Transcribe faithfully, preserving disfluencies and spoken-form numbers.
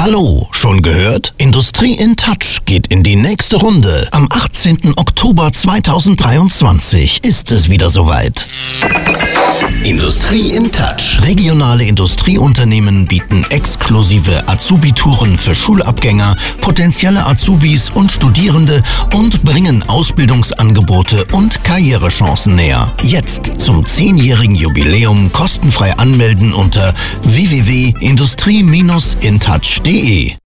Hallo, schon gehört? Industrie in Touch geht in die nächste Runde. Am achtzehnten Oktober zweitausenddreiundzwanzig ist es wieder soweit. Industrie in Touch. Regionale Industrieunternehmen bieten exklusive Azubi-Touren für Schulabgänger, potenzielle Azubis und Studierende und bringen Ausbildungsangebote und Karrierechancen näher. Jetzt zum zehnjährigen Jubiläum kostenfrei anmelden unter w w w punkt industrie Bindestrich in touch punkt de.